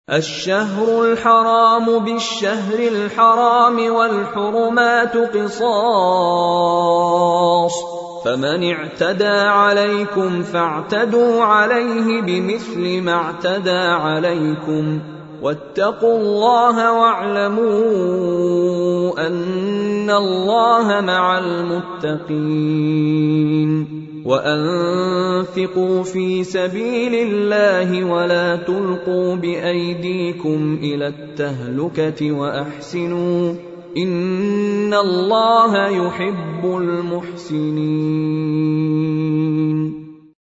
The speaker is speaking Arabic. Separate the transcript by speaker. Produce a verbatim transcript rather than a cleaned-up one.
Speaker 1: الشهر الحرام بالشهر الحرام والحرمات قصاص، فمن اعتدى عليكم فاعتدوا عليه بمثل ما اعتدى عليكم، واتقوا الله واعلموا أن الله مع المتقين. وأنفقوا في سبيل الله ولا تلقوا بأيديكم إلى التهلكة وأحسنوا إن الله يحب المحسنين.